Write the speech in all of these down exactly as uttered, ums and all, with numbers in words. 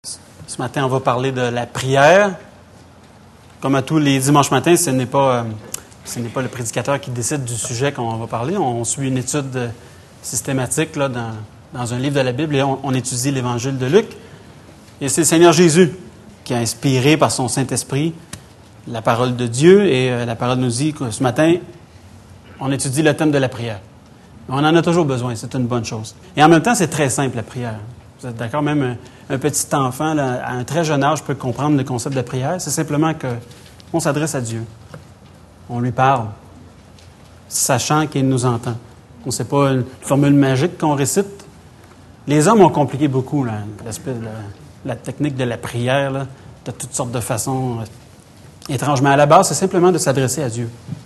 Ce matin, on va parler de la prière. Comme à tous les dimanches matins, ce n'est pas, euh, ce n'est pas le prédicateur qui décide du sujet qu'on va parler. On suit une étude euh, systématique là, dans, dans un livre de la Bible et on, on étudie l'Évangile de Luc. Et c'est le Seigneur Jésus qui a inspiré par son Saint-Esprit la parole de Dieu. Et euh, la parole nous dit que ce matin, on étudie le thème de la prière. On en a toujours besoin, c'est une bonne chose. Et en même temps, c'est très simple, la prière. Vous êtes d'accord? Même un, un petit enfant, là, à un très jeune âge, peut comprendre le concept de prière. C'est simplement qu'on s'adresse à Dieu. On lui parle, sachant qu'il nous entend. On ne sait pas une formule magique qu'on récite. Les hommes ont compliqué beaucoup là, l'aspect de la, la technique de la prière, là, de toutes sortes de façons euh, étranges. Mais à la base, c'est simplement de s'adresser à Dieu.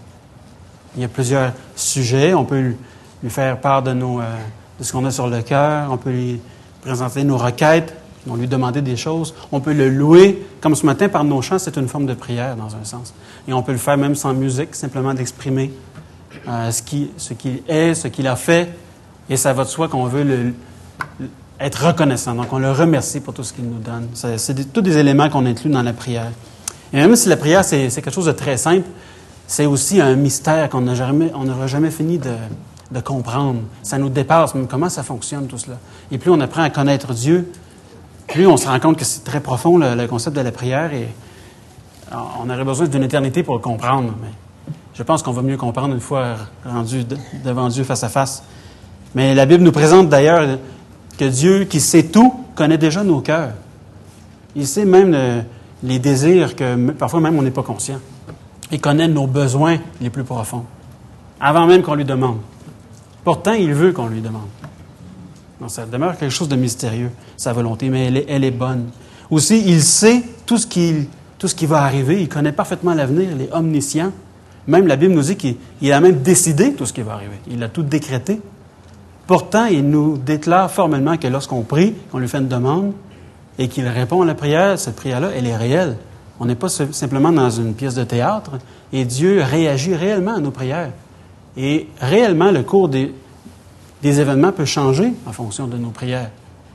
Il y a plusieurs sujets. On peut lui, lui faire part de, nos, euh, de ce qu'on a sur le cœur. On peut lui présenter nos requêtes, on lui demander des choses. On peut le louer, comme ce matin, par nos chants, c'est une forme de prière, dans un sens. Et on peut le faire même sans musique, simplement d'exprimer euh, ce qu'il ce qu'il est, ce qu'il a fait. Et ça va de soi qu'on veut le, le, être reconnaissant. Donc, on le remercie pour tout ce qu'il nous donne. C'est, c'est des, tous des éléments qu'on inclut dans la prière. Et même si la prière, c'est, c'est quelque chose de très simple, c'est aussi un mystère qu'on n'a jamais, on n'aura jamais fini de... de comprendre. Ça nous dépasse, même comment ça fonctionne tout cela. Et plus on apprend à connaître Dieu, plus on se rend compte que c'est très profond, le, le concept de la prière, et on aurait besoin d'une éternité pour le comprendre. Mais je pense qu'on va mieux comprendre une fois rendu de, devant Dieu face à face. Mais la Bible nous présente d'ailleurs que Dieu, qui sait tout, connaît déjà nos cœurs. Il sait même le, les désirs que parfois même on n'est pas conscient. Il connaît nos besoins les plus profonds, avant même qu'on lui demande. Pourtant, il veut qu'on lui demande. Donc, ça demeure quelque chose de mystérieux, sa volonté, mais elle est, elle est bonne. Aussi, il sait tout ce, qui, tout ce qui va arriver. Il connaît parfaitement l'avenir. Il est omniscient. Même la Bible nous dit qu'il il a même décidé tout ce qui va arriver. Il a tout décrété. Pourtant, il nous déclare formellement que lorsqu'on prie, qu'on lui fait une demande et qu'il répond à la prière, cette prière-là, elle est réelle. On n'est pas simplement dans une pièce de théâtre. Et Dieu réagit réellement à nos prières. Et réellement, le cours des, des événements peut changer en fonction de nos prières.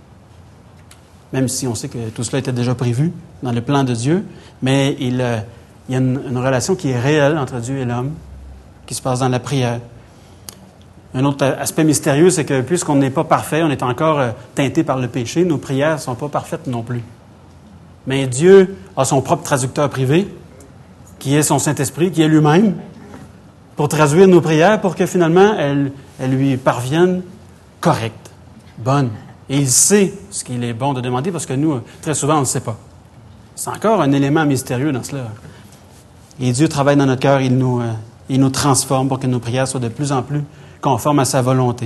Même si on sait que tout cela était déjà prévu dans le plan de Dieu, mais il, euh, il y a une, une relation qui est réelle entre Dieu et l'homme, qui se passe dans la prière. Un autre aspect mystérieux, c'est que puisqu'on n'est pas parfait, on est encore euh, teinté par le péché, nos prières ne sont pas parfaites non plus. Mais Dieu a son propre traducteur privé, qui est son Saint-Esprit, qui est lui-même, pour traduire nos prières, pour que finalement, elles, elles lui parviennent correctes, bonnes. Et il sait ce qu'il est bon de demander, parce que nous, très souvent, on ne le sait pas. C'est encore un élément mystérieux dans cela. Et Dieu travaille dans notre cœur, il nous, euh, il nous transforme pour que nos prières soient de plus en plus conformes à sa volonté.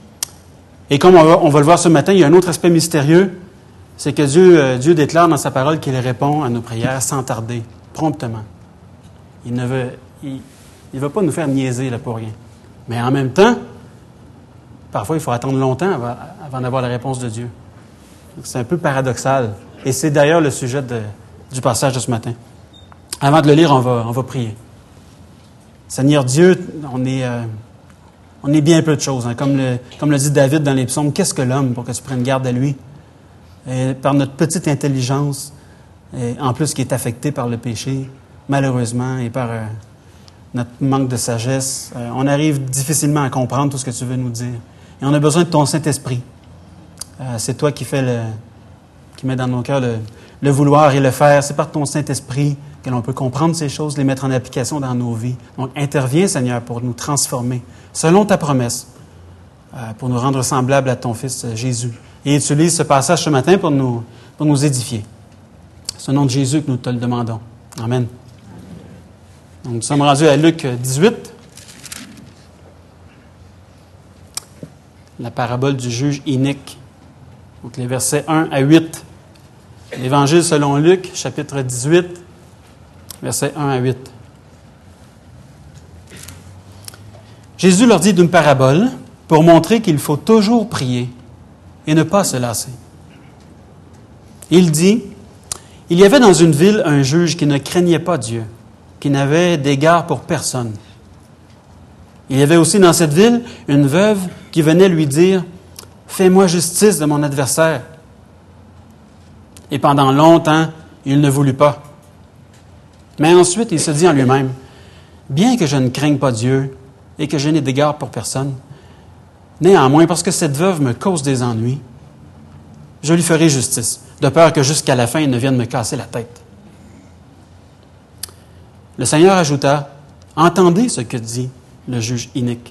Et comme on va, on va le voir ce matin, il y a un autre aspect mystérieux, c'est que Dieu, euh, Dieu déclare dans sa parole qu'il répond à nos prières sans tarder, promptement. Il ne veut... Il, Il ne va pas nous faire niaiser là, pour rien. Mais en même temps, parfois, il faut attendre longtemps avant, avant d'avoir la réponse de Dieu. Donc, c'est un peu paradoxal. Et c'est d'ailleurs le sujet de, du passage de ce matin. Avant de le lire, on va, on va prier. Seigneur Dieu, on est, euh, on est bien peu de choses. Hein. Comme, le, comme le dit David dans les psaumes, qu'est-ce que l'homme pour que tu prennes garde à lui? Et par notre petite intelligence, et en plus qui est affectée par le péché, malheureusement, et par... Euh, notre manque de sagesse, euh, on arrive difficilement à comprendre tout ce que tu veux nous dire. Et on a besoin de ton Saint-Esprit. Euh, c'est toi qui fais le, qui met dans nos cœurs le, le vouloir et le faire. C'est par ton Saint-Esprit que l'on peut comprendre ces choses, les mettre en application dans nos vies. Donc, interviens, Seigneur, pour nous transformer, selon ta promesse, euh, pour nous rendre semblables à ton Fils euh, Jésus. Et utilise ce passage ce matin pour nous, pour nous édifier. C'est au nom de Jésus que nous te le demandons. Amen. Donc, nous sommes rendus à Luc dix-huit, la parabole du juge inique. Donc, les versets un à huit. L'Évangile selon Luc, chapitre dix-huit, versets un à huit. Jésus leur dit d'une parabole pour montrer qu'il faut toujours prier et ne pas se lasser. Il dit, « Il y avait dans une ville un juge qui ne craignait pas Dieu, qui n'avait d'égard pour personne. Il y avait aussi dans cette ville une veuve qui venait lui dire « Fais-moi justice de mon adversaire. » Et pendant longtemps, il ne voulut pas. Mais ensuite, il se dit en lui-même, « Bien que je ne craigne pas Dieu et que je n'ai d'égard pour personne, néanmoins, parce que cette veuve me cause des ennuis, je lui ferai justice, de peur que jusqu'à la fin, il ne vienne me casser la tête. » Le Seigneur ajouta, « Entendez ce que dit le juge inique.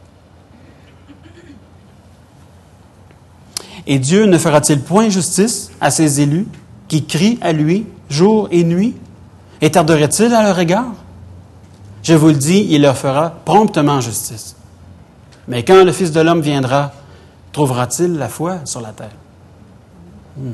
Et Dieu ne fera-t-il point justice à ses élus qui crient à lui jour et nuit? Et tarderait-il à leur égard? Je vous le dis, il leur fera promptement justice. Mais quand le Fils de l'homme viendra, trouvera-t-il la foi sur la terre? » Hmm.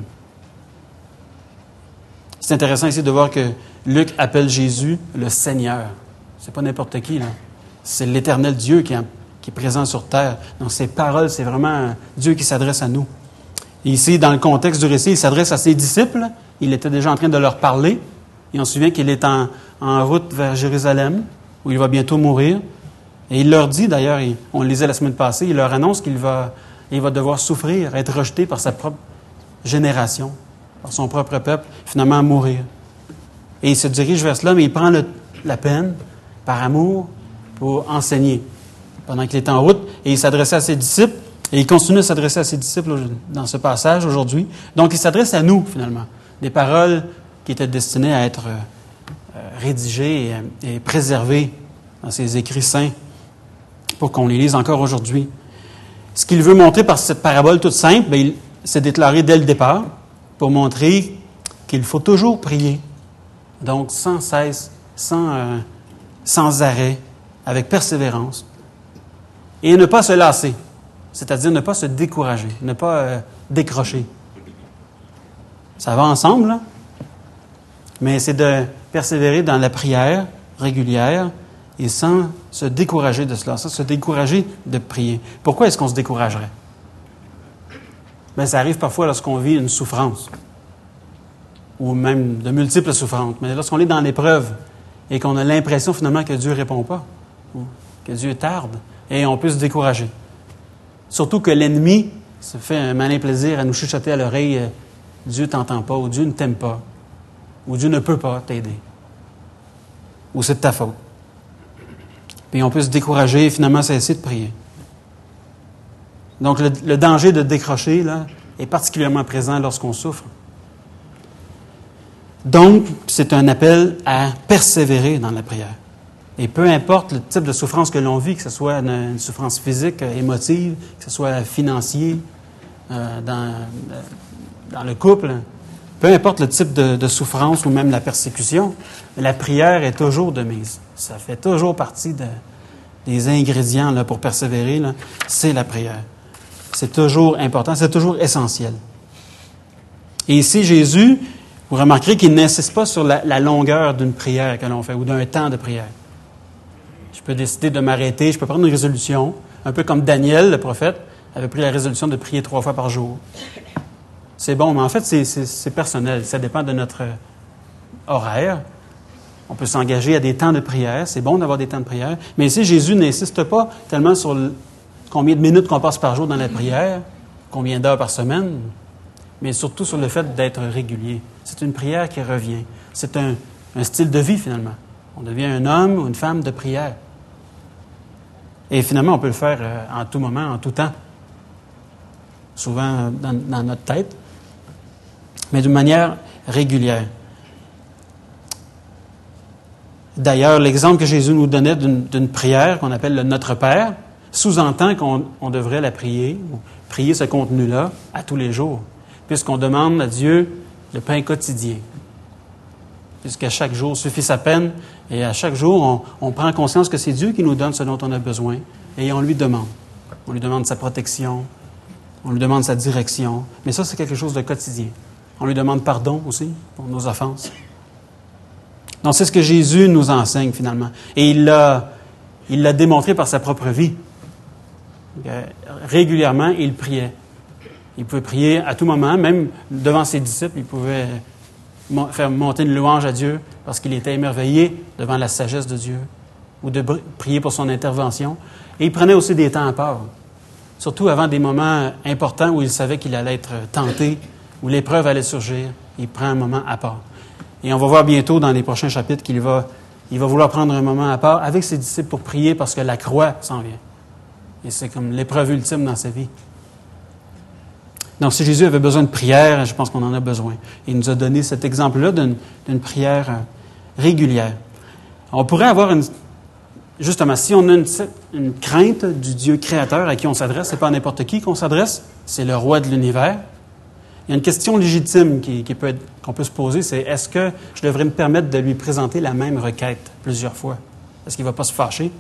C'est intéressant ici de voir que Luc appelle Jésus le Seigneur. C'est pas n'importe qui, là. C'est l'Éternel Dieu qui est, qui est présent sur terre. Donc, ces paroles, c'est vraiment Dieu qui s'adresse à nous. Et ici, dans le contexte du récit, il s'adresse à ses disciples. Il était déjà en train de leur parler. Et on se souvient qu'il est en, en route vers Jérusalem, où il va bientôt mourir. Et il leur dit, d'ailleurs, on le lisait la semaine passée, il leur annonce qu'il va, il va devoir souffrir, être rejeté par sa propre génération, par son propre peuple, finalement mourir. Et il se dirige vers cela, mais il prend le, la peine, par amour, pour enseigner. Pendant qu'il est en route, et il s'adressait à ses disciples, et il continue à s'adresser à ses disciples dans ce passage aujourd'hui. Donc, il s'adresse à nous, finalement. Des paroles qui étaient destinées à être euh, rédigées et, et préservées dans ses écrits saints pour qu'on les lise encore aujourd'hui. Ce qu'il veut montrer par cette parabole toute simple, bien, il s'est déclaré dès le départ pour montrer qu'il faut toujours prier. Donc, sans cesse, sans, euh, sans arrêt, avec persévérance. Et ne pas se lasser, c'est-à-dire ne pas se décourager, ne pas euh, décrocher. Ça va ensemble, là? Mais c'est de persévérer dans la prière régulière et sans se décourager de cela, sans se décourager de prier. Pourquoi est-ce qu'on se découragerait? Bien, ça arrive parfois lorsqu'on vit une souffrance, ou même de multiples souffrances. Mais lorsqu'on est dans l'épreuve et qu'on a l'impression finalement que Dieu ne répond pas, ou que Dieu tarde, et on peut se décourager. Surtout que l'ennemi se fait un malin plaisir à nous chuchoter à l'oreille euh, « Dieu ne t'entend pas » ou « Dieu ne t'aime pas » ou « Dieu ne peut pas t'aider » ou « c'est de ta faute ». Puis on peut se décourager et finalement cesser de prier. Donc le, le danger de décrocher là, est particulièrement présent lorsqu'on souffre. Donc, c'est un appel à persévérer dans la prière. Et peu importe le type de souffrance que l'on vit, que ce soit une, une souffrance physique, émotive, que ce soit financier, euh, dans, euh, dans le couple, peu importe le type de, de souffrance ou même la persécution, la prière est toujours de mise. Ça fait toujours partie de, des ingrédients là, pour persévérer, là, c'est la prière. C'est toujours important, c'est toujours essentiel. Et ici, Jésus, vous remarquerez qu'il n'insiste pas sur la, la longueur d'une prière que l'on fait ou d'un temps de prière. Je peux décider de m'arrêter, je peux prendre une résolution, un peu comme Daniel, le prophète, avait pris la résolution de prier trois fois par jour. C'est bon, mais en fait, c'est, c'est, c'est personnel. Ça dépend de notre horaire. On peut s'engager à des temps de prière. C'est bon d'avoir des temps de prière. Mais ici, Jésus n'insiste pas tellement sur le, combien de minutes qu'on passe par jour dans la prière, combien d'heures par semaine, mais surtout sur le fait d'être régulier. C'est une prière qui revient. C'est un, un style de vie, finalement. On devient un homme ou une femme de prière. Et finalement, on peut le faire euh, en tout moment, en tout temps. Souvent dans, dans notre tête, mais d'une manière régulière. D'ailleurs, l'exemple que Jésus nous donnait d'une, d'une prière qu'on appelle le Notre Père sous-entend qu'on on devrait la prier, ou prier ce contenu-là à tous les jours, puisqu'on demande à Dieu le pain quotidien. Puisqu'à chaque jour suffit sa peine, et à chaque jour, on, on prend conscience que c'est Dieu qui nous donne ce dont on a besoin, et on lui demande. On lui demande sa protection, on lui demande sa direction, mais ça, c'est quelque chose de quotidien. On lui demande pardon aussi pour nos offenses. Donc, c'est ce que Jésus nous enseigne, finalement. Et il l'a, il l'a démontré par sa propre vie. Régulièrement, il priait. Il pouvait prier à tout moment, même devant ses disciples, il pouvait faire monter une louange à Dieu parce qu'il était émerveillé devant la sagesse de Dieu, ou de prier pour son intervention. Et il prenait aussi des temps à part, surtout avant des moments importants où il savait qu'il allait être tenté, où l'épreuve allait surgir. il prend un moment à part. Et on va voir bientôt dans les prochains chapitres qu'il va, il va vouloir prendre un moment à part avec ses disciples pour prier parce que la croix s'en vient. Et c'est comme l'épreuve ultime dans sa vie. Donc, si Jésus avait besoin de prière, je pense qu'on en a besoin. Il nous a donné cet exemple-là d'une, d'une prière régulière. On pourrait avoir une... Justement, si on a une, une crainte du Dieu créateur à qui on s'adresse, c'est pas à n'importe qui qu'on s'adresse, c'est le roi de l'univers. Il y a une question légitime qui, qui peut être, qu'on peut se poser, c'est est-ce que je devrais me permettre de lui présenter la même requête plusieurs fois? Est-ce qu'il ne va pas se fâcher?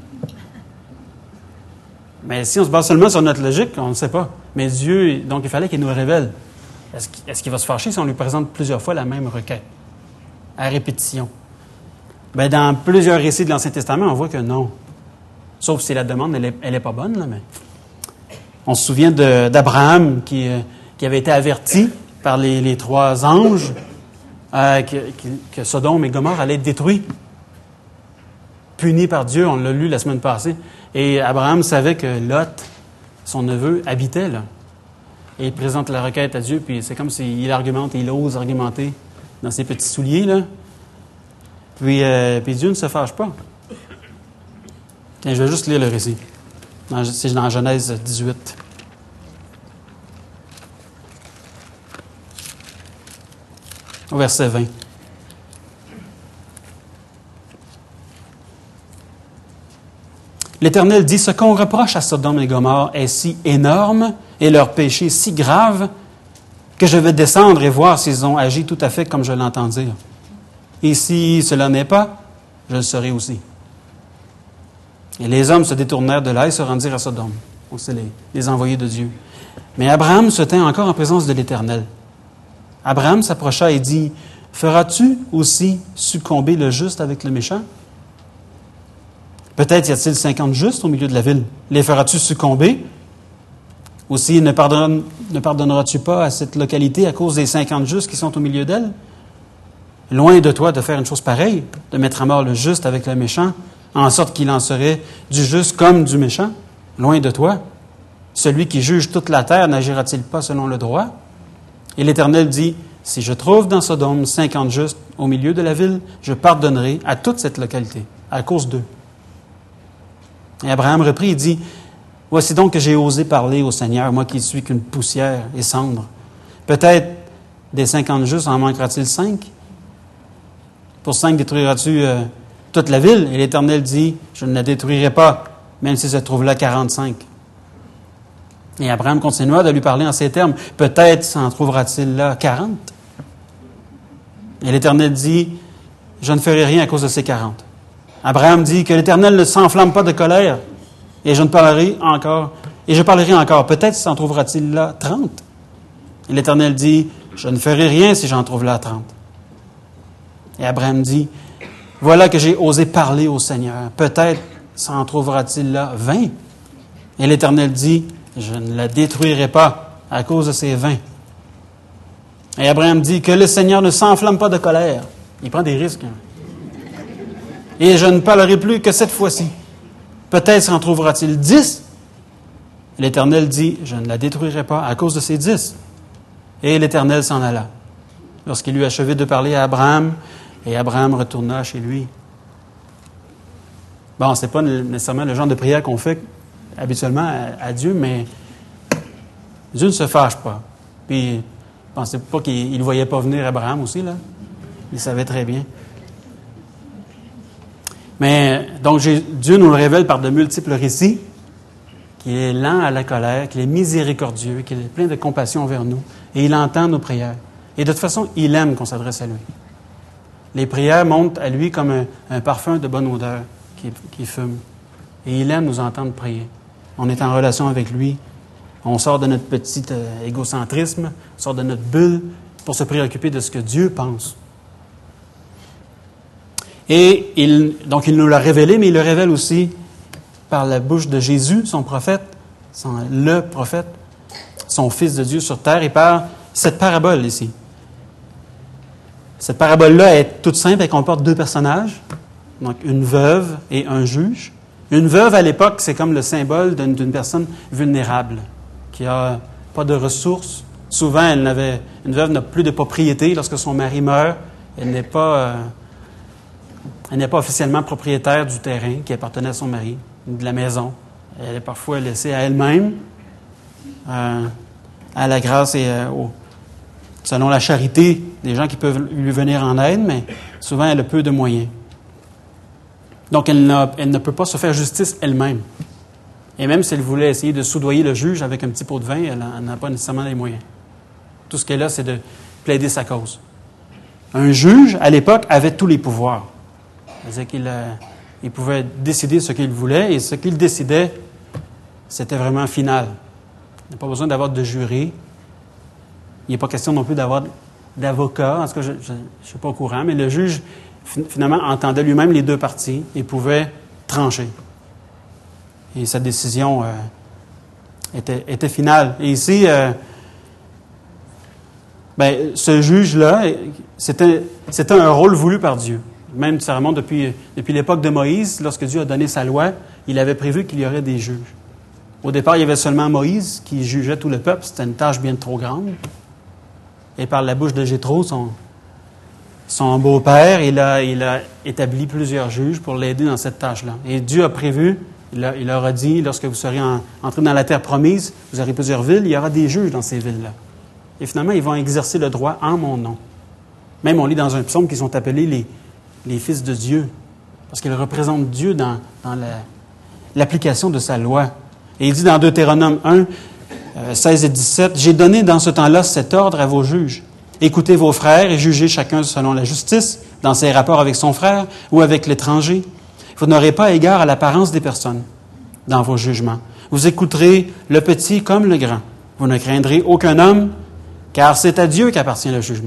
Mais si on se base seulement sur notre logique, on ne sait pas. Mais Dieu, donc il fallait qu'il nous révèle. Est-ce qu'il, est-ce qu'il va se fâcher si on lui présente plusieurs fois la même requête? À répétition. Bien, dans plusieurs récits de l'Ancien Testament, on voit que non. Sauf si la demande, elle n'est elle est pas bonne, là, mais... On se souvient de, d'Abraham qui, euh, qui avait été averti par les, les trois anges euh, que, que, que Sodome et Gomorrhe allaient être détruits. Punis par Dieu, on l'a lu la semaine passée. Et Abraham savait que Lot, son neveu, habitait là. Et il présente la requête à Dieu, puis c'est comme s'il argumente, il ose argumenter dans ses petits souliers, là. Puis, euh, puis Dieu ne se fâche pas. Tiens, je vais juste lire le récit. Dans, c'est dans Genèse dix-huit. Au verset vingt. L'Éternel dit, « Ce qu'on reproche à Sodome et Gomorrhe est si énorme et leur péché si grave que je vais descendre et voir s'ils ont agi tout à fait comme je l'entends dire. Et si cela n'est pas, je le serai aussi. » Et les hommes se détournèrent de là et se rendirent à Sodome. Donc, c'est les, les envoyés de Dieu. Mais Abraham se tint encore en présence de l'Éternel. Abraham s'approcha et dit, « Feras-tu aussi succomber le juste avec le méchant? Peut-être y a-t-il cinquante justes au milieu de la ville. Les feras-tu succomber? Aussi, ne, pardonne, ne pardonneras-tu pas à cette localité à cause des cinquante justes qui sont au milieu d'elle? Loin de toi de faire une chose pareille, de mettre à mort le juste avec le méchant, en sorte qu'il en serait du juste comme du méchant. Loin de toi. Celui qui juge toute la terre n'agira-t-il pas selon le droit? Et l'Éternel dit, « Si je trouve dans Sodome cinquante justes au milieu de la ville, je pardonnerai à toute cette localité, à cause d'eux. » Et Abraham reprit et dit, « Voici donc que j'ai osé parler au Seigneur, moi qui suis qu'une poussière et cendre. Peut-être des cinquante justes en manquera-t-il cinq? Pour cinq détruiras-tu euh, toute la ville? » Et l'Éternel dit, « Je ne la détruirai pas, même si se trouve là quarante-cinq. » Et Abraham continua de lui parler en ces termes, « Peut-être s'en trouvera-t-il là quarante? » Et l'Éternel dit, « Je ne ferai rien à cause de ces quarante. » Abraham dit que l'Éternel ne s'enflamme pas de colère, et je ne parlerai encore, et je parlerai encore. Peut-être s'en trouvera-t-il là trente. Et l'Éternel dit, je ne ferai rien si j'en trouve là trente. Et Abraham dit, voilà que j'ai osé parler au Seigneur. Peut-être s'en trouvera-t-il là vingt. Et l'Éternel dit, je ne la détruirai pas à cause de ces vingt. Et Abraham dit que le Seigneur ne s'enflamme pas de colère. Il prend des risques. Hein? Et je ne parlerai plus que cette fois-ci. Peut-être s'en trouvera-t-il dix. L'Éternel dit, je ne la détruirai pas à cause de ces dix. Et l'Éternel s'en alla. Lorsqu'il eut achevé de parler à Abraham, et Abraham retourna chez lui. Bon, ce n'est pas nécessairement le genre de prière qu'on fait habituellement à, à Dieu, mais Dieu ne se fâche pas. Puis, pensez pas qu'il ne voyait pas venir Abraham aussi, là. Il savait très bien. Mais, donc, Dieu nous le révèle par de multiples récits, qu'il est lent à la colère, qu'il est miséricordieux, qu'il est plein de compassion envers nous, et il entend nos prières. Et de toute façon, il aime qu'on s'adresse à lui. Les prières montent à lui comme un, un parfum de bonne odeur qui, qui fume. Et il aime nous entendre prier. On est en relation avec lui. On sort de notre petit euh, égocentrisme, on sort de notre bulle pour se préoccuper de ce que Dieu pense. Et il, donc, il nous l'a révélé, mais il le révèle aussi par la bouche de Jésus, son prophète, son, le prophète, son Fils de Dieu sur terre, et par cette parabole ici. Cette parabole-là est toute simple, elle comporte deux personnages, donc une veuve et un juge. Une veuve, à l'époque, c'est comme le symbole d'une, d'une personne vulnérable, qui n'a pas de ressources, Souvent, elle n'avait, une veuve n'a plus de propriété lorsque son mari meurt. Elle n'est pas, euh, elle n'est pas officiellement propriétaire du terrain qui appartenait à son mari, ou de la maison. Elle est parfois laissée à elle-même, euh, à la grâce et euh, au, selon la charité des gens qui peuvent lui venir en aide, mais souvent elle a peu de moyens. Donc elle, n'a, elle ne peut pas se faire justice elle-même. Et même si elle voulait essayer de soudoyer le juge avec un petit pot de vin, elle n'a pas nécessairement les moyens. Tout ce qu'elle a, c'est de plaider sa cause. Un juge, à l'époque, avait tous les pouvoirs. C'est-à-dire qu'il euh, il pouvait décider ce qu'il voulait, et ce qu'il décidait, c'était vraiment final. Il n'y a pas besoin d'avoir de jury. Il n'est pas question non plus d'avoir d'avocat. En tout cas, je ne suis pas au courant, mais le juge, finalement, entendait lui-même les deux parties et pouvait trancher. Et sa décision euh, était, était finale. Et ici, euh, ben, ce juge-là, c'était, c'était un rôle voulu par Dieu. Même, ça remonte depuis, depuis l'époque de Moïse, lorsque Dieu a donné sa loi, il avait prévu qu'il y aurait des juges. Au départ, il y avait seulement Moïse qui jugeait tout le peuple. C'était une tâche bien trop grande. Et par la bouche de Jéthro, son, son beau-père, il a, il a établi plusieurs juges pour l'aider dans cette tâche-là. Et Dieu a prévu, il, a, il leur a dit, lorsque vous serez en, entrés dans la terre promise, vous aurez plusieurs villes, il y aura des juges dans ces villes-là. Et finalement, ils vont exercer le droit en mon nom. Même on lit dans un psaume qu'ils sont appelés les, les fils de Dieu, parce qu'ils représentent Dieu dans, dans la, l'application de sa loi. Et il dit dans Deutéronome un, euh, seize et dix-sept, « J'ai donné dans ce temps-là cet ordre à vos juges. Écoutez vos frères et jugez chacun selon la justice, dans ses rapports avec son frère ou avec l'étranger. Vous n'aurez pas égard à l'apparence des personnes dans vos jugements. Vous écouterez le petit comme le grand. Vous ne craindrez aucun homme, car c'est à Dieu qu'appartient le jugement. »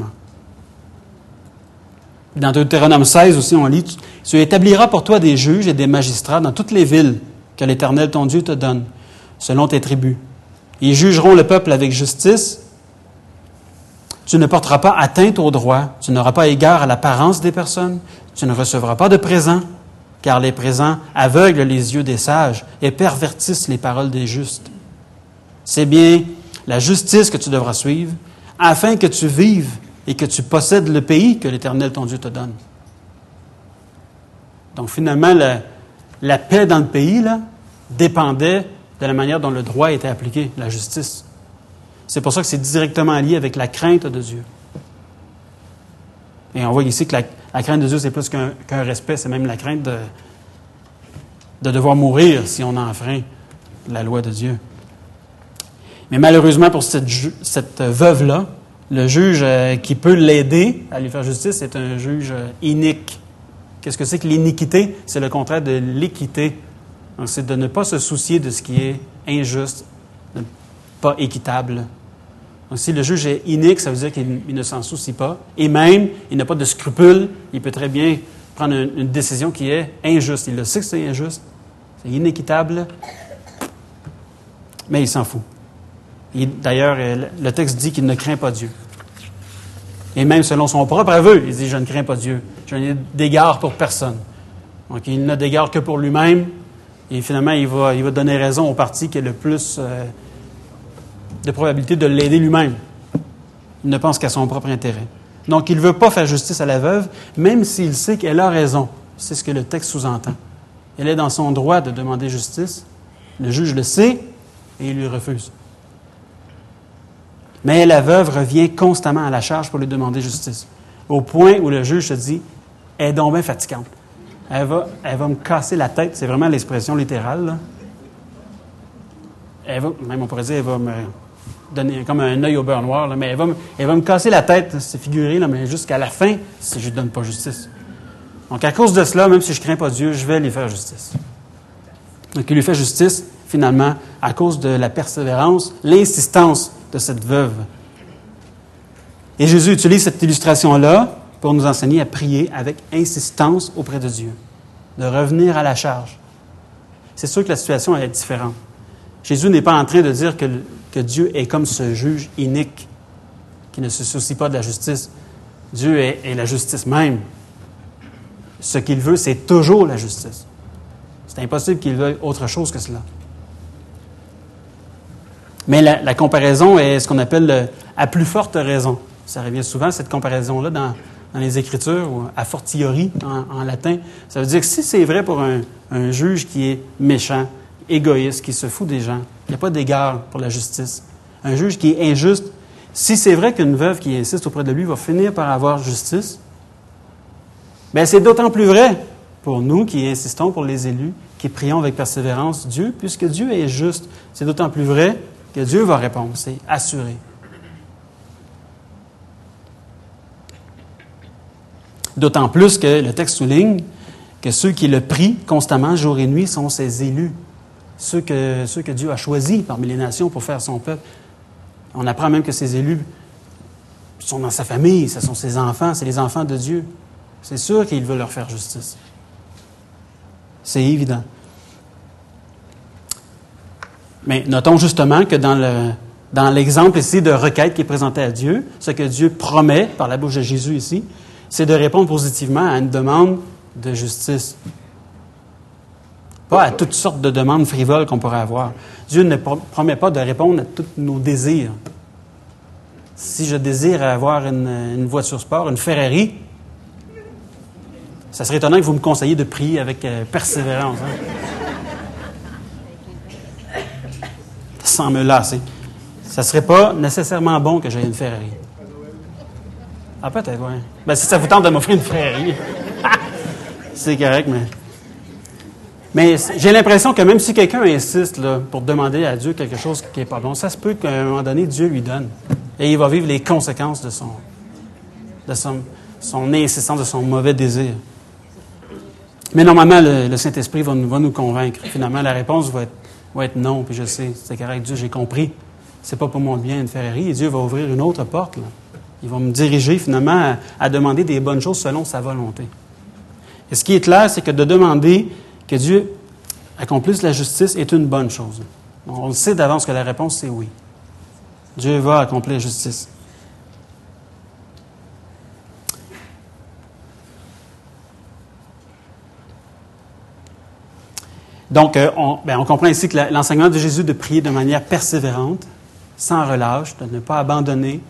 Dans Deutéronome seize aussi, on lit, « Tu établiras pour toi des juges et des magistrats dans toutes les villes que l'Éternel ton Dieu te donne, selon tes tribus. Ils jugeront le peuple avec justice. Tu ne porteras pas atteinte au droit. Tu n'auras pas égard à l'apparence des personnes. Tu ne recevras pas de présents, car les présents aveuglent les yeux des sages et pervertissent les paroles des justes. C'est bien la justice que tu devras suivre, afin que tu vives et que tu possèdes le pays que l'Éternel ton Dieu te donne. » Donc finalement, la, la paix dans le pays là, dépendait de la manière dont le droit était appliqué, la justice. C'est pour ça que c'est directement lié avec la crainte de Dieu. Et on voit ici que la, la crainte de Dieu, c'est plus qu'un, qu'un respect, c'est même la crainte de, de devoir mourir si on enfreint la loi de Dieu. Mais malheureusement pour cette, cette veuve-là, le juge euh, qui peut l'aider à lui faire justice est un juge euh, inique. Qu'est-ce que c'est que l'iniquité? C'est le contraire de l'équité. Donc, c'est de ne pas se soucier de ce qui est injuste, pas équitable. Donc, si le juge est inique, ça veut dire qu'il ne s'en soucie pas. Et même, il n'a pas de scrupules. Il peut très bien prendre une, une décision qui est injuste. Il le sait que c'est injuste, c'est inéquitable, mais il s'en fout. Il, d'ailleurs, le texte dit qu'il ne craint pas Dieu. Et même selon son propre aveu, il dit « Je ne crains pas Dieu. Je n'ai d'égard pour personne. » Donc, il n'a d'égard que pour lui-même. Et finalement, il va, il va donner raison au parti qui a le plus euh, de probabilité de l'aider lui-même. Il ne pense qu'à son propre intérêt. Donc, il ne veut pas faire justice à la veuve, même s'il sait qu'elle a raison. C'est ce que le texte sous-entend. Elle est dans son droit de demander justice. Le juge le sait et il lui refuse. Mais la veuve revient constamment à la charge pour lui demander justice. Au point où le juge se dit « Elle est donc bien fatigante. Elle va, elle va me casser la tête. » C'est vraiment l'expression littérale. Là. Elle va, même on pourrait dire, elle va me donner comme un œil au beurre noir, là, mais elle va, me, elle va me casser la tête, c'est figuré, là, mais jusqu'à la fin, si je ne lui donne pas justice. Donc, à cause de cela, même si je ne crains pas Dieu, je vais lui faire justice. Donc, il lui fait justice, finalement, à cause de la persévérance, l'insistance de cette veuve. Et Jésus utilise cette illustration-là pour nous enseigner à prier avec insistance auprès de Dieu, de revenir à la charge. C'est sûr que la situation elle est différente. Jésus n'est pas en train de dire que, que Dieu est comme ce juge inique qui ne se soucie pas de la justice. Dieu est, est la justice même. Ce qu'il veut, c'est toujours la justice. C'est impossible qu'il veuille autre chose que cela. Mais la, la comparaison est ce qu'on appelle le, à plus forte raison. Ça revient souvent, cette comparaison-là, dans, dans les Écritures, ou a fortiori en, en latin. Ça veut dire que si c'est vrai pour un, un juge qui est méchant, égoïste, qui se fout des gens, il n'y a pas d'égard pour la justice. Un juge qui est injuste, si c'est vrai qu'une veuve qui insiste auprès de lui va finir par avoir justice, bien c'est d'autant plus vrai pour nous qui insistons pour les élus, qui prions avec persévérance Dieu, puisque Dieu est juste. C'est d'autant plus vrai que Dieu va répondre, c'est assuré. D'autant plus que le texte souligne que ceux qui le prient constamment, jour et nuit, sont ses élus. Ceux que, ceux que Dieu a choisis parmi les nations pour faire son peuple. On apprend même que ces élus sont dans sa famille, ce sont ses enfants, c'est les enfants de Dieu. C'est sûr qu'il veut leur faire justice. C'est évident. Mais notons justement que dans, le, dans l'exemple ici de requête qui est présenté à Dieu, ce que Dieu promet par la bouche de Jésus ici, c'est de répondre positivement à une demande de justice. Pas à toutes sortes de demandes frivoles qu'on pourrait avoir. Dieu ne promet pas de répondre à tous nos désirs. Si je désire avoir une, une voiture sport, une Ferrari, ça serait étonnant que vous me conseilliez de prier avec euh, persévérance. Hein? Sans me lasser. Ça ne serait pas nécessairement bon que j'aie une Ferrari. Ah, peut-être, oui. Ben, si ça vous tente de m'offrir une Ferrari, c'est correct, mais... Mais j'ai l'impression que même si quelqu'un insiste là, pour demander à Dieu quelque chose qui n'est pas bon, ça se peut qu'à un moment donné, Dieu lui donne. Et il va vivre les conséquences de son, de son, son insistance, de son mauvais désir. Mais normalement, le, le Saint-Esprit va nous, va nous convaincre. Finalement, la réponse va être, va être non, puis je sais, c'est correct, Dieu, j'ai compris. C'est pas pour mon bien une Ferrari, et Dieu va ouvrir une autre porte. Là. Il va me diriger finalement à, à demander des bonnes choses selon sa volonté. Et ce qui est clair, c'est que de demander que Dieu accomplisse la justice est une bonne chose. On le sait d'avance que la réponse, c'est oui. Dieu va accomplir la justice. Donc, euh, on, ben, on comprend ici que la, l'enseignement de Jésus de prier de manière persévérante, sans relâche, de ne pas abandonner,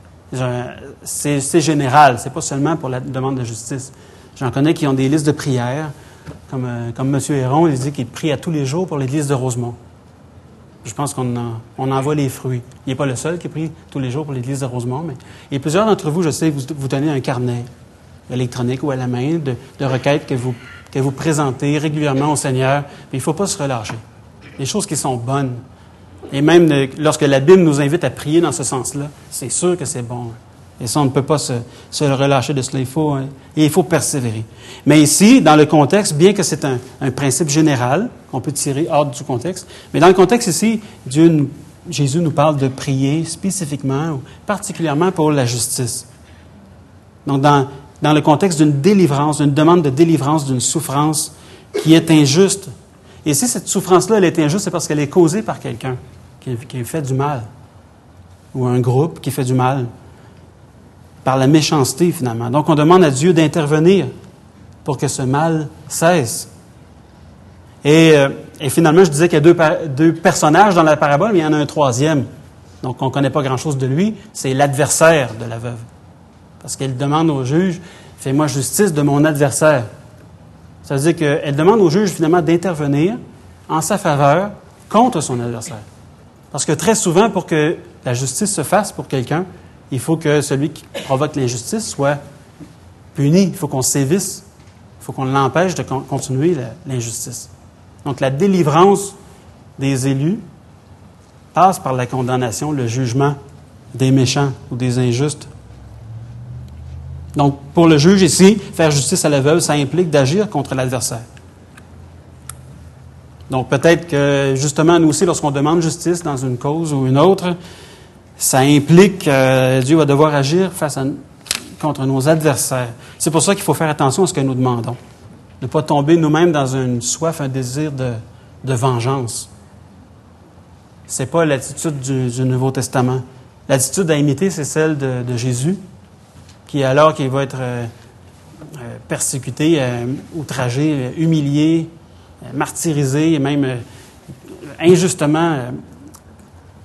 c'est, c'est général, c'est pas seulement pour la demande de justice. J'en connais qui ont des listes de prières, comme, euh, comme M. Héron, il dit qu'il prie à tous les jours pour l'église de Rosemont. Je pense qu'on en, on en voit les fruits. Il n'est pas le seul qui prie tous les jours pour l'église de Rosemont, mais et plusieurs d'entre vous, je sais, vous, vous tenez un carnet électronique ou à la main de, de requêtes que vous, que vous présentez régulièrement au Seigneur. Mais il ne faut pas se relâcher. Les choses qui sont bonnes. Et même de, lorsque la Bible nous invite à prier dans ce sens-là, c'est sûr que c'est bon. Et ça, on ne peut pas se, se relâcher de cela. Il faut, hein, et il faut persévérer. Mais ici, dans le contexte, bien que c'est un, un principe général qu'on peut tirer hors du contexte, mais dans le contexte ici, Dieu nous, Jésus nous parle de prier spécifiquement, ou particulièrement pour la justice. Donc, dans, dans le contexte d'une délivrance, d'une demande de délivrance d'une souffrance qui est injuste. Et si cette souffrance-là, elle est injuste, c'est parce qu'elle est causée par quelqu'un qui, qui fait du mal, ou un groupe qui fait du mal, par la méchanceté, finalement. Donc, on demande à Dieu d'intervenir pour que ce mal cesse. Et, euh, et finalement, je disais qu'il y a deux, deux personnages dans la parabole, mais il y en a un troisième. Donc, on ne connaît pas grand-chose de lui. C'est l'adversaire de la veuve. Parce qu'elle demande au juge, « Fais-moi justice de mon adversaire. » Ça veut dire qu'elle demande au juge, finalement, d'intervenir en sa faveur contre son adversaire. Parce que très souvent, pour que la justice se fasse pour quelqu'un, il faut que celui qui provoque l'injustice soit puni. Il faut qu'on sévisse. Il faut qu'on l'empêche de con- continuer la, l'injustice. Donc, la délivrance des élus passe par la condamnation, le jugement des méchants ou des injustes. Donc, pour le juge ici, faire justice à la veuve, ça implique d'agir contre l'adversaire. Donc, peut-être que, justement, nous aussi, lorsqu'on demande justice dans une cause ou une autre, ça implique que euh, Dieu va devoir agir face à, contre nos adversaires. C'est pour ça qu'il faut faire attention à ce que nous demandons. Ne pas tomber nous-mêmes dans une soif, un désir de, de vengeance. Ce n'est pas l'attitude du, du Nouveau Testament. L'attitude à imiter, c'est celle de, de Jésus, qui, alors qu'il va être euh, euh, persécuté, euh, outragé, euh, humilié, euh, martyrisé et même euh, injustement euh,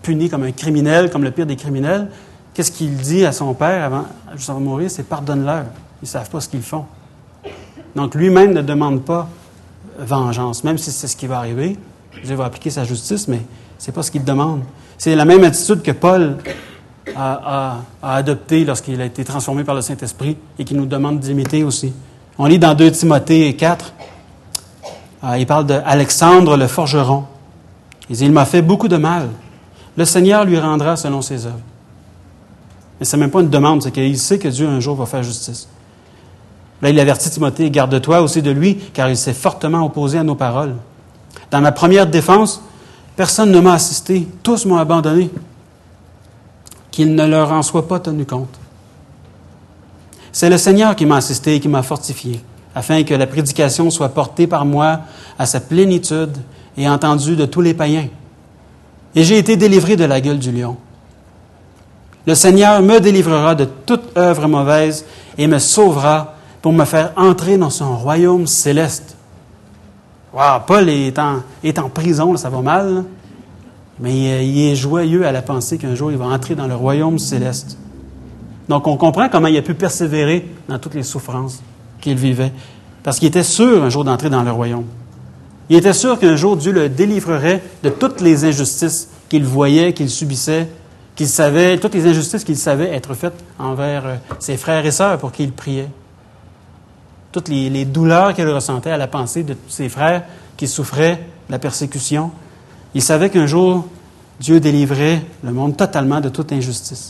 puni comme un criminel, comme le pire des criminels, qu'est-ce qu'il dit à son père avant, juste avant de mourir? C'est « pardonne-leur ». Ils ne savent pas ce qu'ils font. Donc lui-même ne demande pas vengeance, même si c'est ce qui va arriver. Dieu va appliquer sa justice, mais ce n'est pas ce qu'il demande. C'est la même attitude que Paul a, a, a adoptée lorsqu'il a été transformé par le Saint-Esprit et qui nous demande d'imiter aussi. On lit dans deux Timothée quatre, euh, il parle d'Alexandre le forgeron. Il dit « Il m'a fait beaucoup de mal. Le Seigneur lui rendra selon ses œuvres. » Mais ce n'est même pas une demande, c'est qu'il sait que Dieu un jour va faire justice. Là, il avertit Timothée, « Garde-toi aussi de lui, car il s'est fortement opposé à nos paroles. Dans ma première défense, personne ne m'a assisté, tous m'ont abandonné. Qu'il ne leur en soit pas tenu compte. C'est le Seigneur qui m'a assisté et qui m'a fortifié, afin que la prédication soit portée par moi à sa plénitude et entendue de tous les païens. Et j'ai été délivré de la gueule du lion. Le Seigneur me délivrera de toute œuvre mauvaise et me sauvera pour me faire entrer dans son royaume céleste. » Wow, Paul est en, est en prison, là, ça va mal, là. Mais il, il est joyeux à la pensée qu'un jour il va entrer dans le royaume céleste. Donc on comprend comment il a pu persévérer dans toutes les souffrances qu'il vivait, parce qu'il était sûr un jour d'entrer dans le royaume. Il était sûr qu'un jour Dieu le délivrerait de toutes les injustices qu'il voyait, qu'il subissait, qu'il savait, toutes les injustices qu'il savait être faites envers ses frères et sœurs pour qui il priait. Toutes les, les douleurs qu'il ressentait à la pensée de tous ses frères qui souffraient de la persécution. Il savait qu'un jour, Dieu délivrait le monde totalement de toute injustice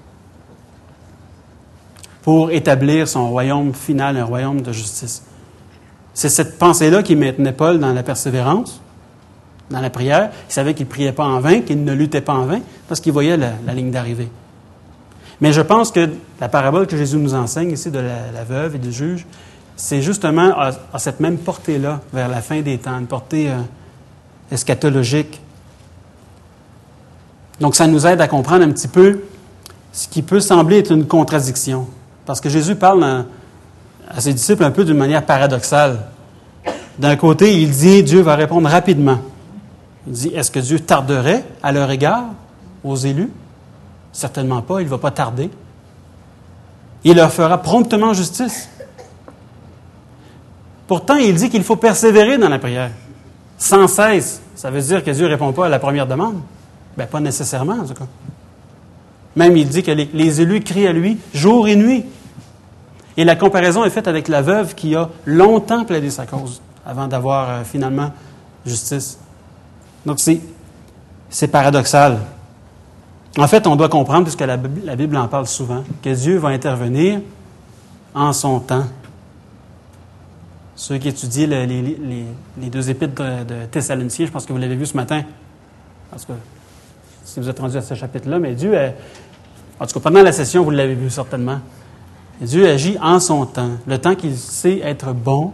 pour établir son royaume final, un royaume de justice. C'est cette pensée-là qui maintenait Paul dans la persévérance, dans la prière. Il savait qu'il ne priait pas en vain, qu'il ne luttait pas en vain, parce qu'il voyait la, la ligne d'arrivée. Mais je pense que la parabole que Jésus nous enseigne ici de la, la veuve et du juge, c'est justement à, à cette même portée-là, vers la fin des temps, une portée euh, eschatologique. Donc, ça nous aide à comprendre un petit peu ce qui peut sembler être une contradiction. Parce que Jésus parle à, à ses disciples un peu d'une manière paradoxale. D'un côté, il dit, Dieu va répondre rapidement. Il dit, est-ce que Dieu tarderait à leur égard, aux élus? Certainement pas, il ne va pas tarder. Il leur fera promptement justice. Pourtant, il dit qu'il faut persévérer dans la prière, sans cesse. Ça veut dire que Dieu ne répond pas à la première demande? Bien, pas nécessairement, en tout cas. Même, il dit que les, les élus crient à lui jour et nuit. Et la comparaison est faite avec la veuve qui a longtemps plaidé sa cause avant d'avoir euh, finalement justice. Donc, c'est, c'est paradoxal. En fait, on doit comprendre, puisque la, la Bible en parle souvent, que Dieu va intervenir en son temps. Ceux qui étudient les, les, les, les deux épîtres de, de Thessaloniciens, je pense que vous l'avez vu ce matin. Parce que si vous êtes rendu à ce chapitre-là, mais Dieu, est, en tout cas pendant la session, vous l'avez vu certainement. Dieu agit en son temps, le temps qu'il sait être bon,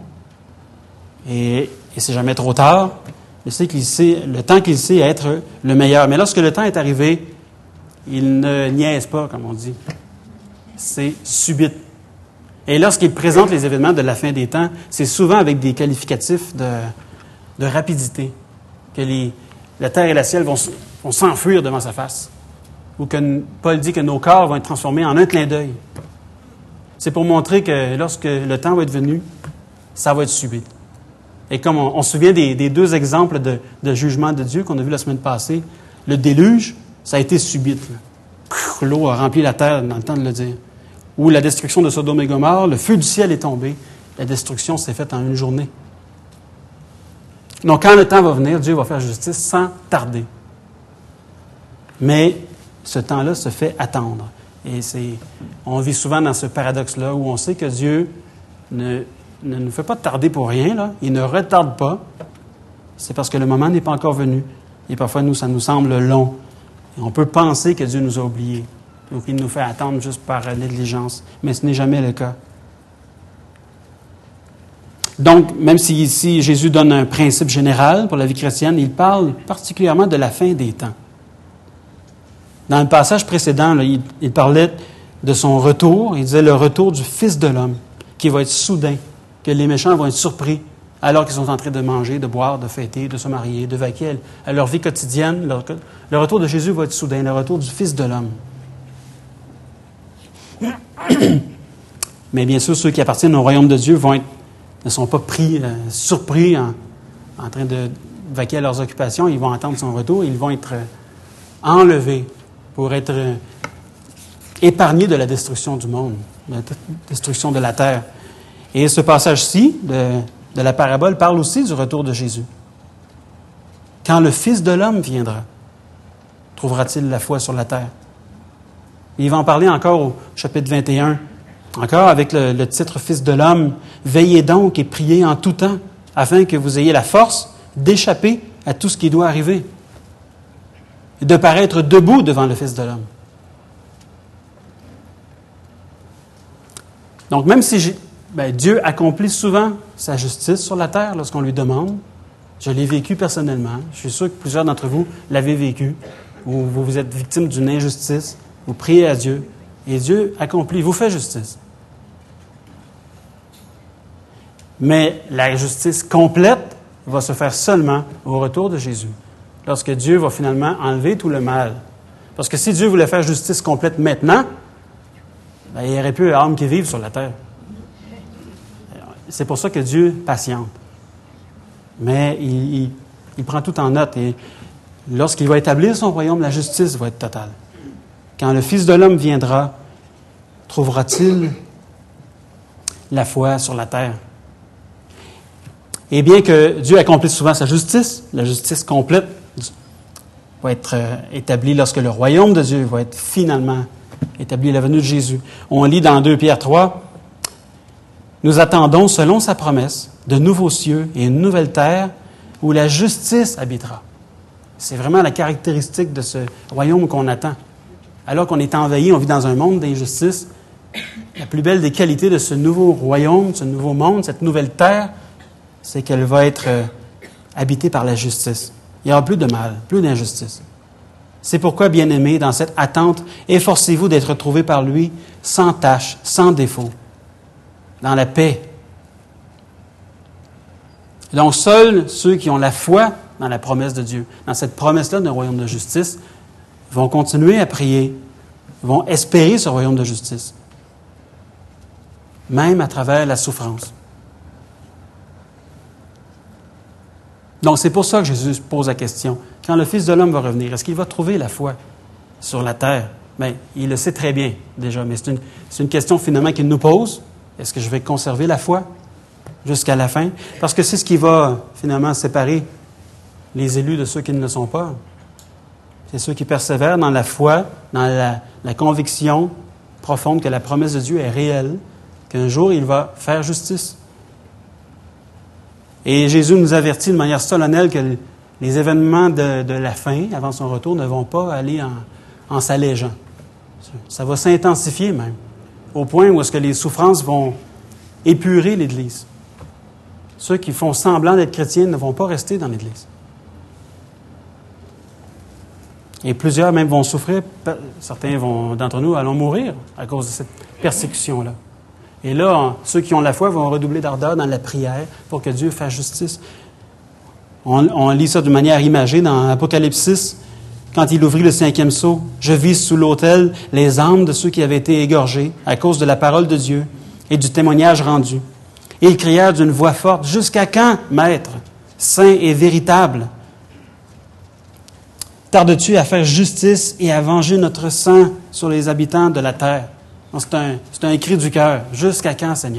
et, et c'est jamais trop tard, il sait qu'il sait, le temps qu'il sait être le meilleur. Mais lorsque le temps est arrivé, il ne niaise pas, comme on dit. C'est subite. Et lorsqu'il présente les événements de la fin des temps, c'est souvent avec des qualificatifs de, de rapidité, que les, la terre et le ciel vont, vont s'enfuir devant sa face. Ou que Paul dit que nos corps vont être transformés en un clin d'œil. C'est pour montrer que lorsque le temps va être venu, ça va être subit. Et comme on, on se souvient des, des deux exemples de, de jugement de Dieu qu'on a vu la semaine passée, le déluge, ça a été subit. L'eau a rempli la terre, dans le temps de le dire. Ou la destruction de Sodome et Gomorrhe, le feu du ciel est tombé. La destruction s'est faite en une journée. Donc, quand le temps va venir, Dieu va faire justice sans tarder. Mais ce temps-là se fait attendre. Et c'est, on vit souvent dans ce paradoxe-là où on sait que Dieu ne, ne nous fait pas tarder pour rien, là. Il ne retarde pas. C'est parce que le moment n'est pas encore venu. Et parfois, nous, ça nous semble long. Et on peut penser que Dieu nous a oubliés ou qu'il nous fait attendre juste par négligence. Mais ce n'est jamais le cas. Donc, même si ici Jésus donne un principe général pour la vie chrétienne, il parle particulièrement de la fin des temps. Dans le passage précédent, là, il, il parlait de son retour. Il disait le retour du Fils de l'homme, qui va être soudain, que les méchants vont être surpris alors qu'ils sont en train de manger, de boire, de fêter, de se marier, de vaquer à leur vie quotidienne. Leur, le retour de Jésus va être soudain, le retour du Fils de l'homme. Mais bien sûr, ceux qui appartiennent au royaume de Dieu vont être, ne sont pas pris, euh, surpris en, en train de vaquer à leurs occupations. Ils vont attendre son retour. Ils vont être euh, enlevés pour être euh, épargnés de la destruction du monde, de la destruction de la terre. Et ce passage-ci de, de la parabole parle aussi du retour de Jésus. Quand le Fils de l'homme viendra, trouvera-t-il la foi sur la terre? Et il va en parler encore au chapitre vingt et un, encore avec le, le titre « Fils de l'homme ». « Veillez donc et priez en tout temps, afin que vous ayez la force d'échapper à tout ce qui doit arriver, et de paraître debout devant le Fils de l'homme. » Donc, même si j'ai, ben, Dieu accomplit souvent sa justice sur la terre lorsqu'on lui demande, je l'ai vécu personnellement, je suis sûr que plusieurs d'entre vous l'avez vécu, ou vous, vous êtes victime d'une injustice, vous priez à Dieu, et Dieu accomplit, vous fait justice. Mais la justice complète va se faire seulement au retour de Jésus, lorsque Dieu va finalement enlever tout le mal. Parce que si Dieu voulait faire justice complète maintenant, ben, il n'y aurait plus d'âmes qui vivent sur la terre. C'est pour ça que Dieu patiente. Mais il, il, il prend tout en note. Et lorsqu'il va établir son royaume, la justice va être totale. Quand le Fils de l'homme viendra, trouvera-t-il la foi sur la terre? Et bien que Dieu accomplisse souvent sa justice, la justice complète va être établie lorsque le royaume de Dieu va être finalement établi à la venue de Jésus. On lit dans deux Pierre trois, « Nous attendons, selon sa promesse, de nouveaux cieux et une nouvelle terre où la justice habitera. » C'est vraiment la caractéristique de ce royaume qu'on attend. Alors qu'on est envahi, on vit dans un monde d'injustice, la plus belle des qualités de ce nouveau royaume, ce nouveau monde, cette nouvelle terre, c'est qu'elle va être euh, habitée par la justice. Il n'y aura plus de mal, plus d'injustice. C'est pourquoi, bien-aimés, dans cette attente, efforcez-vous d'être trouvés par lui sans tache, sans défaut, dans la paix. Donc, seuls ceux qui ont la foi dans la promesse de Dieu, dans cette promesse-là d'un royaume de justice, vont continuer à prier, vont espérer ce royaume de justice, même à travers la souffrance. Donc, c'est pour ça que Jésus pose la question. Quand le Fils de l'homme va revenir, est-ce qu'il va trouver la foi sur la terre? Bien, il le sait très bien, déjà, mais c'est une, c'est une question finalement qu'il nous pose. Est-ce que je vais conserver la foi jusqu'à la fin? Parce que c'est ce qui va finalement séparer les élus de ceux qui ne le sont pas. C'est ceux qui persévèrent dans la foi, dans la, la conviction profonde que la promesse de Dieu est réelle, qu'un jour il va faire justice. Et Jésus nous avertit de manière solennelle que les événements de, de la fin, avant son retour, ne vont pas aller en, en s'allégeant. Ça va s'intensifier même, au point où est-ce que les souffrances vont épurer l'Église. Ceux qui font semblant d'être chrétiens ne vont pas rester dans l'Église. Et plusieurs même vont souffrir, certains vont, d'entre nous allons mourir à cause de cette persécution-là. Et là, ceux qui ont la foi vont redoubler d'ardeur dans la prière pour que Dieu fasse justice. On, on lit ça de manière imagée dans Apocalypse six, quand il ouvrit le cinquième sceau. « Je vis sous l'autel les âmes de ceux qui avaient été égorgés à cause de la parole de Dieu et du témoignage rendu. Et ils crièrent d'une voix forte, « Jusqu'à quand, Maître, saint et véritable, tardes-tu à faire justice et à venger notre sang sur les habitants de la terre? » Donc, c'est un, c'est un cri du cœur. « Jusqu'à quand, Seigneur? »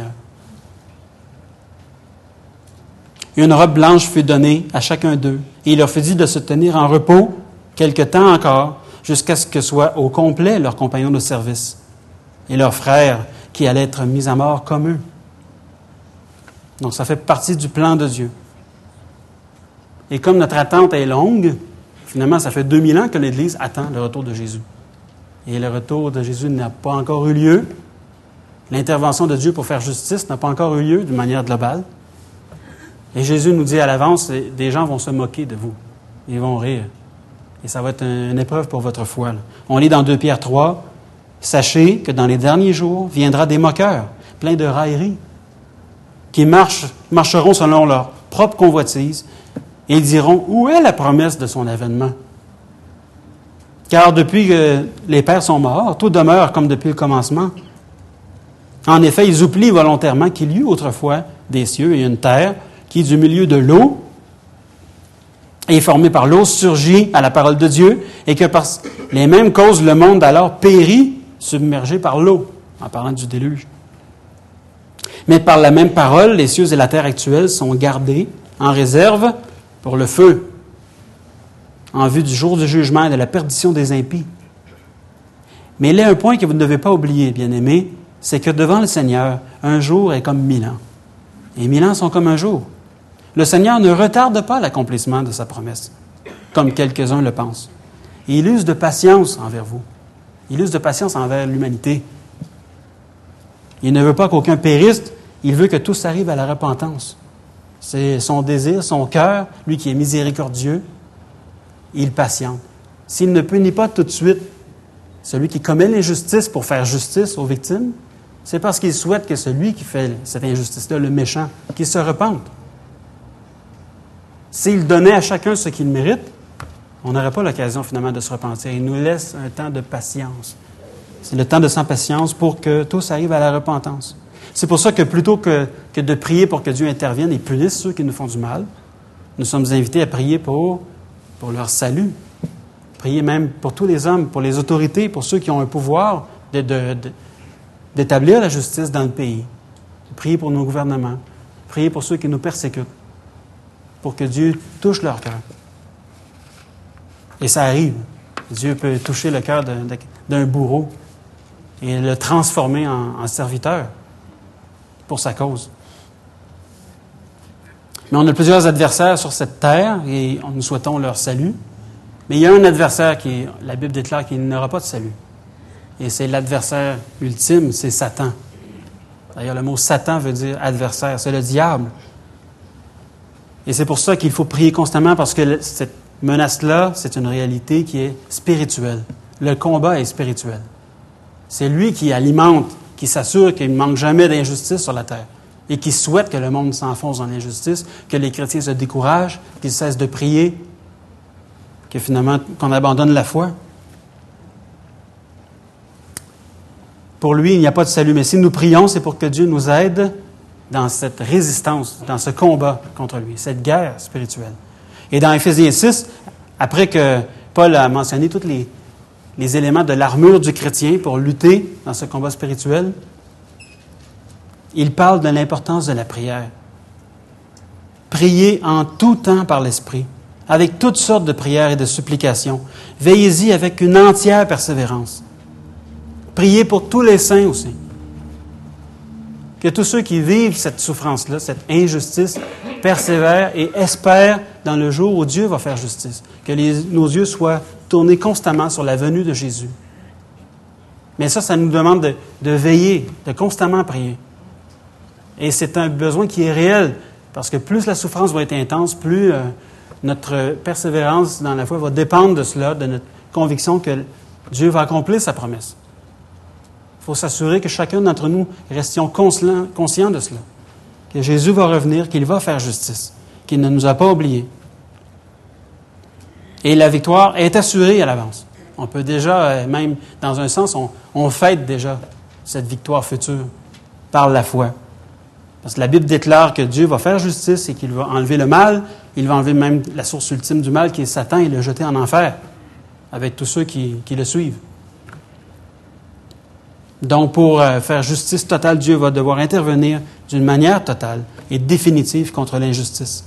Une robe blanche fut donnée à chacun d'eux, et il leur fut dit de se tenir en repos quelque temps encore, jusqu'à ce que soient au complet leurs compagnons de service et leurs frères qui allaient être mis à mort comme eux. Donc, ça fait partie du plan de Dieu. Et comme notre attente est longue, finalement, ça fait deux mille ans que l'Église attend le retour de Jésus. Et le retour de Jésus n'a pas encore eu lieu. L'intervention de Dieu pour faire justice n'a pas encore eu lieu d'une manière globale. Et Jésus nous dit à l'avance, des gens vont se moquer de vous. Ils vont rire. Et ça va être une épreuve pour votre foi. Là. On lit dans deux Pierre trois, « Sachez que dans les derniers jours viendra des moqueurs, pleins de railleries, qui marchent marcheront selon leur propre convoitise, et ils diront, où est la promesse de son avènement? Car depuis que les pères sont morts, tout demeure comme depuis le commencement. En effet, ils oublient volontairement qu'il y eut autrefois des cieux et une terre qui, du milieu de l'eau, est formée par l'eau, surgit à la parole de Dieu, et que par les mêmes causes, le monde alors périt, submergé par l'eau, en parlant du déluge. Mais par la même parole, les cieux et la terre actuels sont gardés en réserve pour le feu, en vue du jour du jugement et de la perdition des impies. Mais il y a un point que vous ne devez pas oublier, bien-aimés, c'est que devant le Seigneur, un jour est comme mille ans. Et mille ans sont comme un jour. Le Seigneur ne retarde pas l'accomplissement de sa promesse, comme quelques-uns le pensent. Et il use de patience envers vous. Il use de patience envers l'humanité. Il ne veut pas qu'aucun périsse, il veut que tous arrivent à la repentance. C'est son désir, son cœur, lui qui est miséricordieux, il patiente. S'il ne punit pas tout de suite celui qui commet l'injustice pour faire justice aux victimes, c'est parce qu'il souhaite que celui qui fait cette injustice-là, le méchant, qu'il se repente. S'il donnait à chacun ce qu'il mérite, on n'aurait pas l'occasion finalement de se repentir. Il nous laisse un temps de patience. C'est le temps de sans patience pour que tous arrivent à la repentance. C'est pour ça que plutôt que, que de prier pour que Dieu intervienne et punisse ceux qui nous font du mal, nous sommes invités à prier pour, pour leur salut. Prier même pour tous les hommes, pour les autorités, pour ceux qui ont un pouvoir de, de, de, d'établir la justice dans le pays. Prier pour nos gouvernements. Prier pour ceux qui nous persécutent. Pour que Dieu touche leur cœur. Et ça arrive. Dieu peut toucher le cœur d'un, d'un bourreau et le transformer en, en serviteur pour sa cause. Mais on a plusieurs adversaires sur cette terre et nous souhaitons leur salut. Mais il y a un adversaire qui, la Bible déclare qu'il n'aura pas de salut. Et c'est l'adversaire ultime, c'est Satan. D'ailleurs, le mot Satan veut dire adversaire, c'est le diable. Et c'est pour ça qu'il faut prier constamment, parce que cette menace-là, c'est une réalité qui est spirituelle. Le combat est spirituel. C'est lui qui alimente, qui s'assure qu'il ne manque jamais d'injustice sur la terre et qui souhaite que le monde s'enfonce dans l'injustice, que les chrétiens se découragent, qu'ils cessent de prier, que finalement, qu'on abandonne la foi. Pour lui, il n'y a pas de salut. Mais si nous prions, c'est pour que Dieu nous aide dans cette résistance, dans ce combat contre lui, cette guerre spirituelle. Et dans Éphésiens six, après que Paul a mentionné tous les, les éléments de l'armure du chrétien pour lutter dans ce combat spirituel, il parle de l'importance de la prière. Priez en tout temps par l'Esprit, avec toutes sortes de prières et de supplications. Veillez-y avec une entière persévérance. Priez pour tous les saints aussi. Que tous ceux qui vivent cette souffrance-là, cette injustice, persévèrent et espèrent dans le jour où Dieu va faire justice. Que les, nos yeux soient tournés constamment sur la venue de Jésus. Mais ça, ça nous demande de, de veiller, de constamment prier. Et c'est un besoin qui est réel, parce que plus la souffrance va être intense, plus euh, notre persévérance dans la foi va dépendre de cela, de notre conviction que Dieu va accomplir sa promesse. Il faut s'assurer que chacun d'entre nous restions conscients de cela, que Jésus va revenir, qu'il va faire justice, qu'il ne nous a pas oubliés. Et la victoire est assurée à l'avance. On peut déjà, même dans un sens, on, on fête déjà cette victoire future par la foi. Parce que la Bible déclare que Dieu va faire justice et qu'il va enlever le mal. Il va enlever même la source ultime du mal qui est Satan et le jeter en enfer avec tous ceux qui, qui le suivent. Donc, pour euh, faire justice totale, Dieu va devoir intervenir d'une manière totale et définitive contre l'injustice.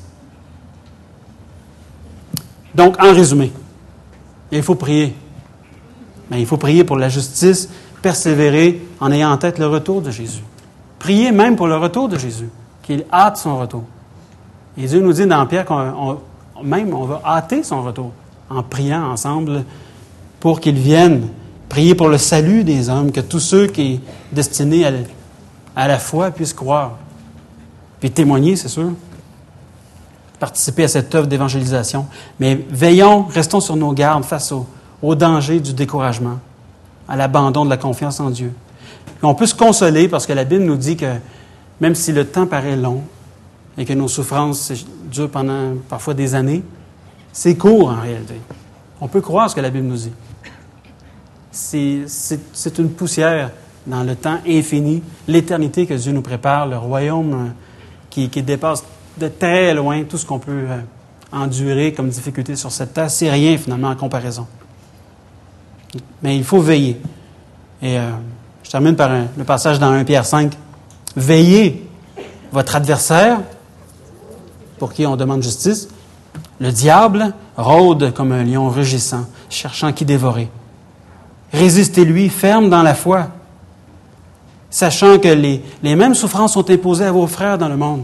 Donc, en résumé, il faut prier. Mais il faut prier pour la justice, persévérer en ayant en tête le retour de Jésus. Prier même pour le retour de Jésus, qu'il hâte son retour. Et Dieu nous dit dans Pierre qu'on on, même on va hâter son retour en priant ensemble pour qu'il vienne. Prier pour le salut des hommes, que tous ceux qui sont destinés à, à la foi puissent croire. Puis témoigner, c'est sûr. Participer à cette œuvre d'évangélisation. Mais veillons, restons sur nos gardes face au, au danger du découragement, à l'abandon de la confiance en Dieu. Et on peut se consoler parce que la Bible nous dit que même si le temps paraît long, et que nos souffrances durent pendant parfois des années, c'est court en réalité. On peut croire ce que la Bible nous dit. C'est, c'est, c'est une poussière dans le temps infini, l'éternité que Dieu nous prépare, le royaume qui, qui dépasse de très loin tout ce qu'on peut euh, endurer comme difficulté sur cette terre. C'est rien finalement en comparaison. Mais il faut veiller. Et euh, je termine par un, le passage dans Premier Pierre cinq. Veillez votre adversaire, pour qui on demande justice. Le diable rôde comme un lion rugissant, cherchant qui dévorer. Résistez-lui ferme dans la foi, sachant que les, les mêmes souffrances sont imposées à vos frères dans le monde.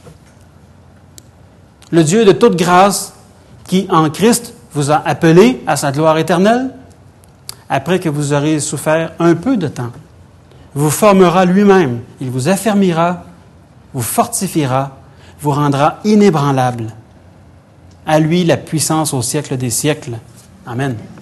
Le Dieu de toute grâce, qui en Christ vous a appelé à sa gloire éternelle, après que vous aurez souffert un peu de temps, vous formera lui-même, il vous affermira, vous fortifiera, vous rendra inébranlable. À lui la puissance au siècle des siècles. Amen.